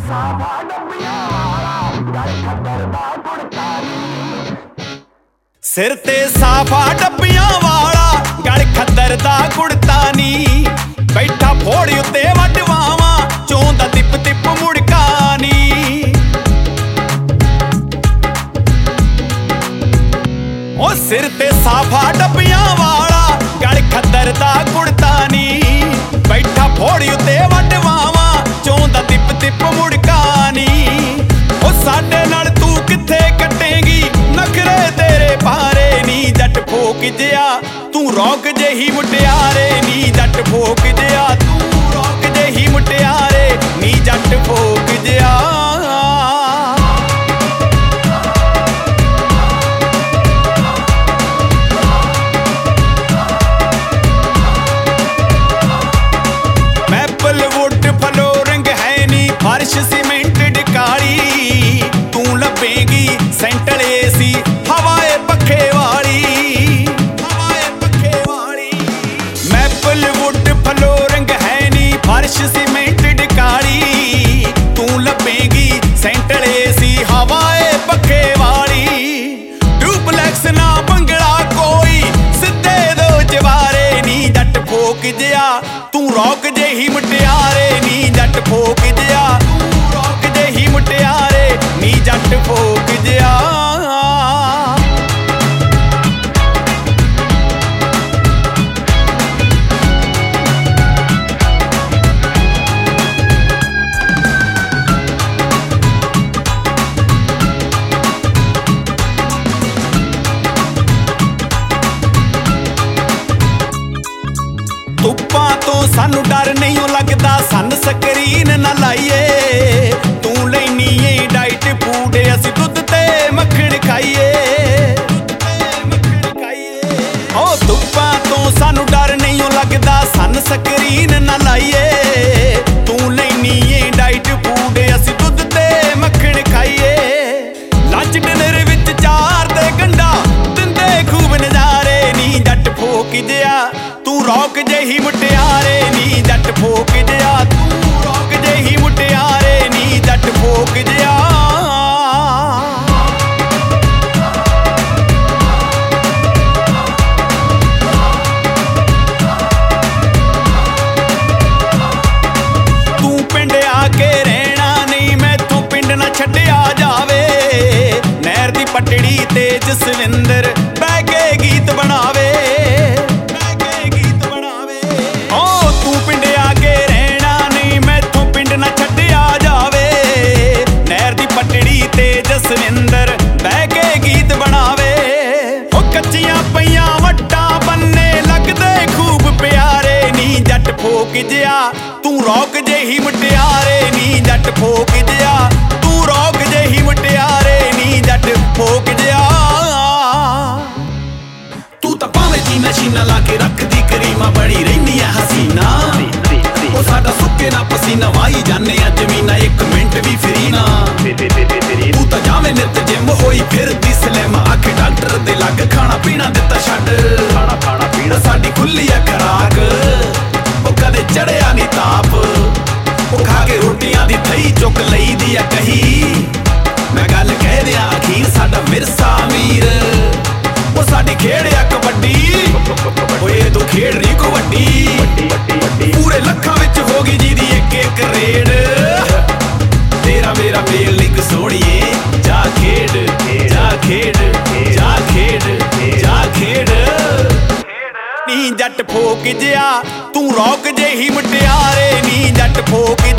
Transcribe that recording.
सिर ते साफा डब्बियां वाला गल खद्दर दा कुड़ता नी बैठा फोड़ी उत्ते वडवावा चोंदा तिप तिप मुड़का नी ओ सिर ते साफा डब्बियां वाला गल खद्दर दा कुड़ता नी बैठा फोड़ी उत्ते वडवावा चोंदा तिप तिप मुड़का नी ओ साडे नाल तू किथे कटेगी नखरे तेरे पारे नी जट फोक जिया तू रौक जेही मुटियारे नी जट फोक जिया तू रौक जेही मुटियारे नी जट फोक जिया मैपल वुड फ्लोरिंग है नी फर्श सीमेंटेड काली तू लभेगी सेंट्रल एसी हवाए पखे वाली मैपल वुड फ्लोरिंग है नी फर्श सीमेंटेड काली तू लभेगी सेंट्रल एसी हवाए पखे वाली डुप्लेक्स ना बंगला कोई सिद्धे दो जवारे नी जट फोक जिया तू रौक जेही मुटियारे नी जट फोक जिया तू रौक जेही मुटियारे नी जट फोक जिया धुप्पां तो सानू डर नहीं लगदा सन स्क्रीन ना लाइए तू लैनी ए डाइट फूड असी दुध ते मक्खण खाइए ओ धुप्पां तो सानू डर नहीं लगदा सन स्क्रीन ना लाइए तू लैनी ए डाइट फूड असी दुध ते मक्खण खाइए लंच डिनर विच चार ते गंढा दिंदे खूब नजारे नी जट फोक जिया तू रौक जेही मुटियारे नी जट फोक जिया तू रौक जेही मुटियारे नी जट फोक जिया तू पिंड आके रहना नहीं मैथों पिंड ना छड्डिया जावे नहर दी पटड़ी ते जसविंदर बह के गीत बनावे जसविंदर बह के गीत बनावे ओ कच्चियां पईयां वट्टा बन्ने लगदे खूब प्यारे नी जट फोक जिया तू रौक जेही मुटियारे नी जट फोक जिया तू रौक जेही मुटियारे नी जट फोक जिया तू तां भावें जी मशीना ला के रखदी करीमा बड़ी रहिंदी है हसीना ओ साडा सुक्के ना पसीना वाई जाने आ जमीना एक मिंट भी फ्री ना तू तां जावें नित जिम होई फिरदी सलैम आखे डॉक्टर दे लग खाना पीना दिता छड्ड खाना पीना साडी खुली है खराक ओ कदे चढ़िया नी ताप ओ खा के रोटियां दी थई चुक लई दी आ कही मैं गल कह दिया अखीर साडा विरसा अमीर ओ साडी खेड़ आ कबड्डी ओए तू खेड़ रही कबड्डी पूरे लखां विच होगी जी दी एक एक रेड तेरा मेरा मेल लिख सोड़िए जा खेड जा खेड जा खेड जा खेड नी जट फोक जिया तू रौक जेही मुटियारे नी जट फोक